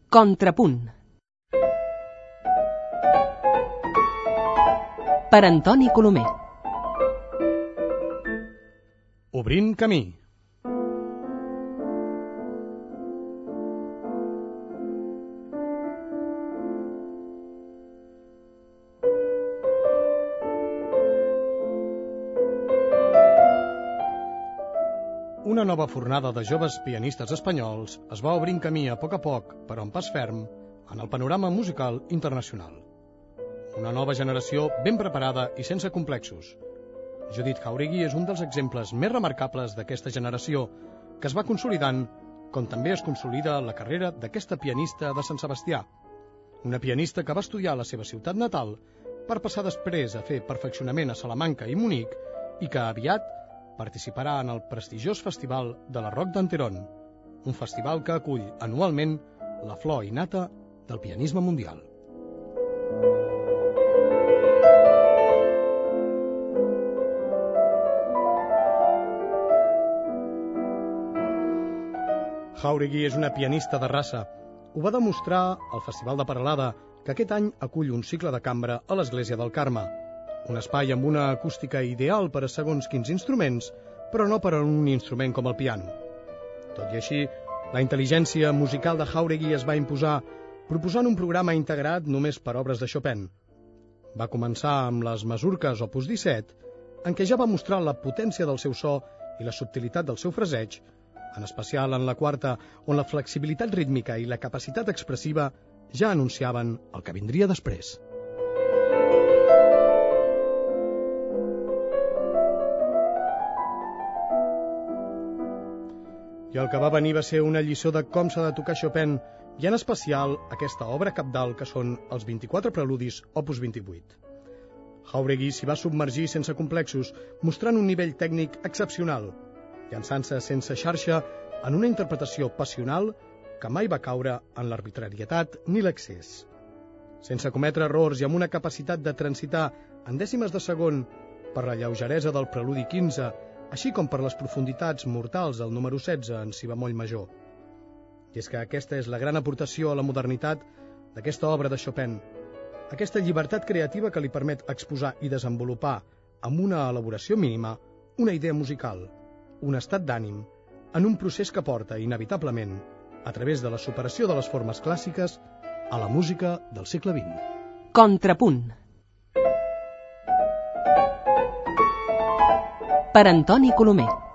Contrapunt. Per Antoni Colomer. Obrint camí. Una nova fornada de joves pianistes espanyols es va obrint camí a poc, però amb pas ferm, en el panorama musical internacional. Una nova generació ben preparada i sense complexos. Judith Jauregui és un dels exemples més remarcables d'aquesta generació, que es va consolidant, com també es consolida la carrera d'aquesta pianista de Sant Sebastià. Una pianista que va estudiar a la seva ciutat natal per passar després a fer perfeccionament a Salamanca i Munic i que aviat participarà en el prestigiós Festival de la Rock d'Anterón, un festival que acull anualment la flor innata del pianisme mundial. Jauregui és una pianista de raça. Ho va demostrar al Festival de Peralada, que aquest any acull un cicle de cambra a l'Església del Carme. Un espai amb una acústica ideal per a segons quins instruments, però no per a un instrument com el piano. Tot i així, la intel·ligència musical de Jauregui es va imposar, proposant un programa integrat només per obres de Chopin. Va començar amb les Masurques Opus 17, en què ja va mostrar la potència del seu so i la subtilitat del seu fraseig, en especial en la quarta, on la flexibilitat rítmica i la capacitat expressiva ja anunciaven el que vindria després. I el que va venir va ser una lliçó de com s'ha de tocar Chopin, i en especial aquesta obra cabdal que són els 24 preludis Opus 28. Jauregui s'hi va submergir sense complexos, mostrant un nivell tècnic excepcional, llançant-se sense xarxa en una interpretació passional que mai va caure en l'arbitrarietat ni l'excés. Sense cometre errors i amb una capacitat de transitar en dècimes de segon per la lleugeresa del preludi 15, així com per les profunditats mortals del número 16 en si bemoll major. I és que aquesta és la gran aportació a la modernitat d'aquesta obra de Chopin, aquesta llibertat creativa que li permet exposar i desenvolupar amb una elaboració mínima una idea musical, un estat d'ànim, en un procés que porta inevitablement, a través de la superació de les formes clàssiques, a la música del segle XX. Contrapunt. Per Antoni Colomer.